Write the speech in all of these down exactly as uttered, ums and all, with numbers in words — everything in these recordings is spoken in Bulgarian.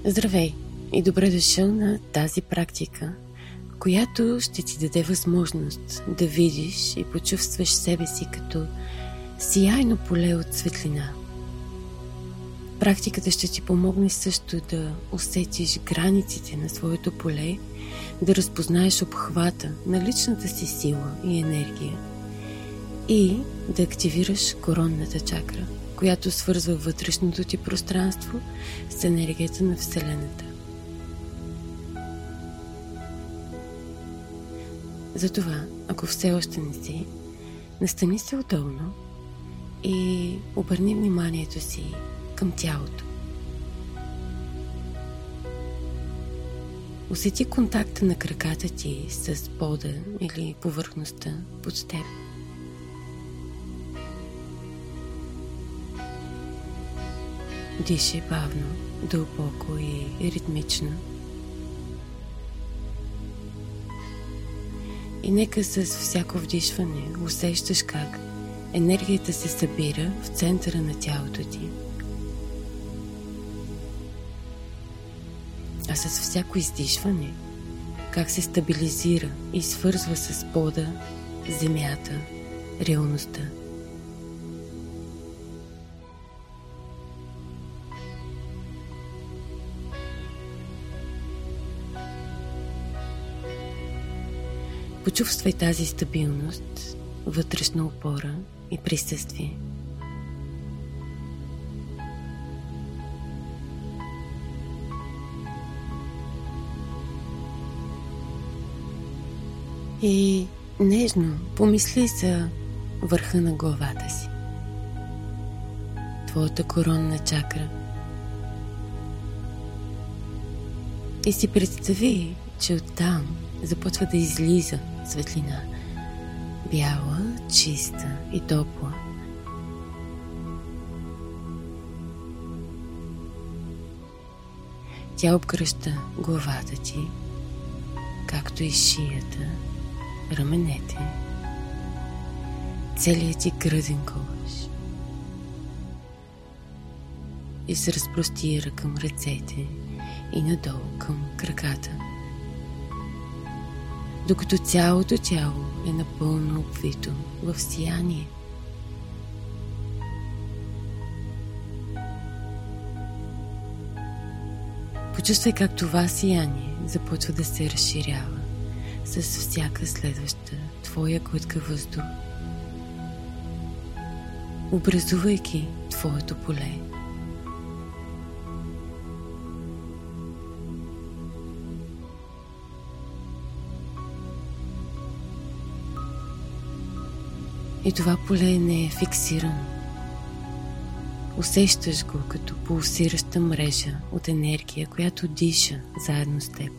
Здравей и добре дошъл на тази практика, която ще ти даде възможност да видиш и почувстваш себе си като сияйно поле от светлина. Практиката ще ти помогне също да усетиш границите на своето поле, да разпознаеш обхвата на личната си сила и енергия и да активираш коронната чакра, която свързва вътрешното ти пространство с енергията на Вселената. Затова, ако все още не си, настани се удобно и обърни вниманието си към тялото. Усети контакта на краката ти с пода или повърхността под теб. Дишай бавно, дълбоко и ритмично. И нека с всяко вдишване усещаш как енергията се събира в центъра на тялото ти. А с всяко издишване как се стабилизира и свързва с пода, земята, реалността. Почувствай тази стабилност, вътрешна опора и присъствие. И нежно помисли за върха на главата си, твоята коронна чакра. И си представи, че оттам започва да излиза светлина, бяла, чиста и топла. Тя обгръща главата ти, както и шията, раменете, целият ти гръден колъж и се разпростира към ръцете и надолу към краката, докато цялото тяло е напълно обвито в сияние. Почувствай как това сияние започва да се разширява с всяка следваща твоя глътка въздух, образувайки твоето поле. И това поле не е фиксирано. Усещаш го като пулсираща мрежа от енергия, която диша заедно с теб.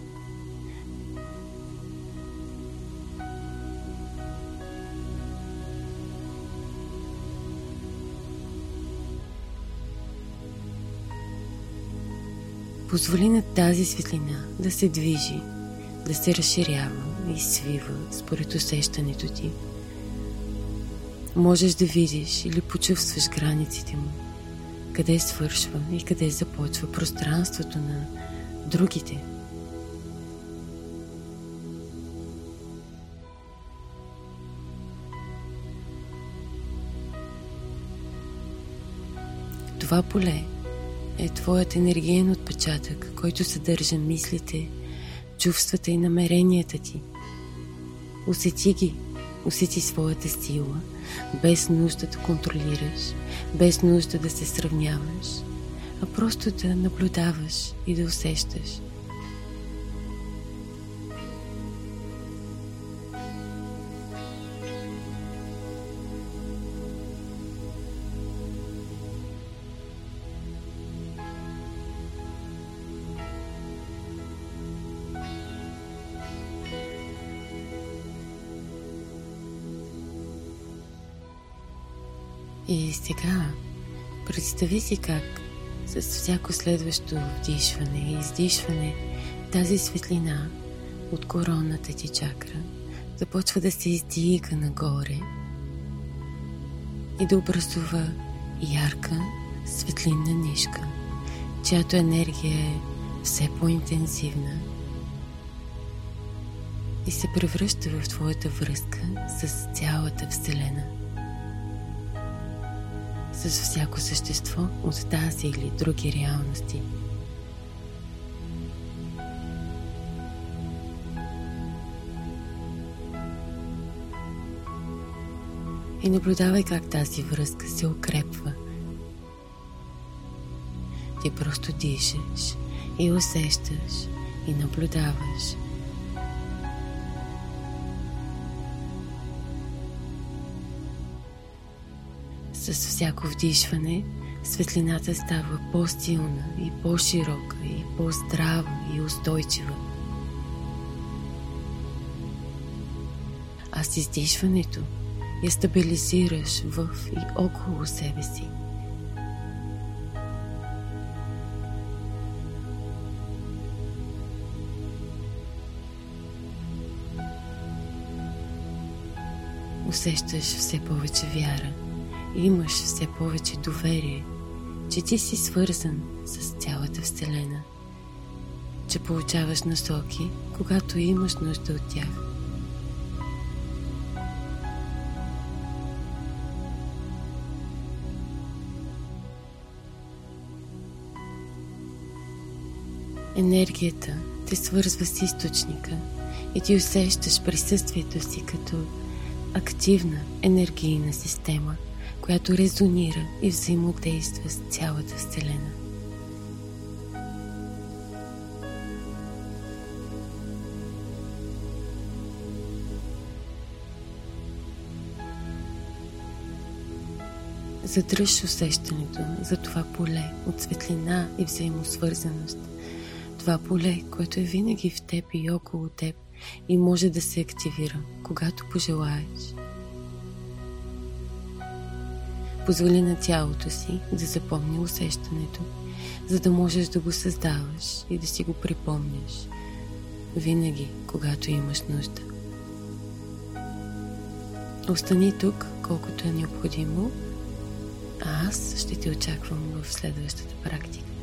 Позволи на тази светлина да се движи, да се разширява и свива според усещането ти. Можеш да видиш или почувстваш границите му, къде свършва и къде започва пространството на другите. Това поле е твоят енергиен отпечатък, който съдържа мислите, чувствата и намеренията ти. Усети ги, усети своята сила, без нужда да контролираш, без нужда да се сравняваш, а просто да наблюдаваш и да усещаш. И сега представи си как с всяко следващо вдишване и издишване тази светлина от коронната ти чакра започва да се издига нагоре и да образува ярка светлинна нишка, чиято енергия е все по-интензивна и се превръща в твоята връзка с цялата Вселена, с всяко същество от тази или други реалности. И наблюдавай как тази връзка се укрепва. Ти просто дишаш и усещаш и наблюдаваш. С всяко вдишване светлината става по-силна и по-широка и по-здрава и устойчива. А с издишването я стабилизираш в и около себе си. Усещаш все повече вяра и имаш все повече доверие, че ти си свързан с цялата Вселена, че получаваш насоки, когато имаш нужда от тях. Енергията те свързва с източника и ти усещаш присъствието си като активна енергийна система, която резонира и взаимодейства с цялата Вселена. Задръж усещането за това поле от светлина и взаимосвързаност. Това поле, което е винаги в теб и около теб и може да се активира, когато пожелаеш. Позволи на тялото си да запомни усещането, за да можеш да го създаваш и да си го припомняш винаги, когато имаш нужда. Остани тук, колкото е необходимо, а аз ще те очаквам в следващата практика.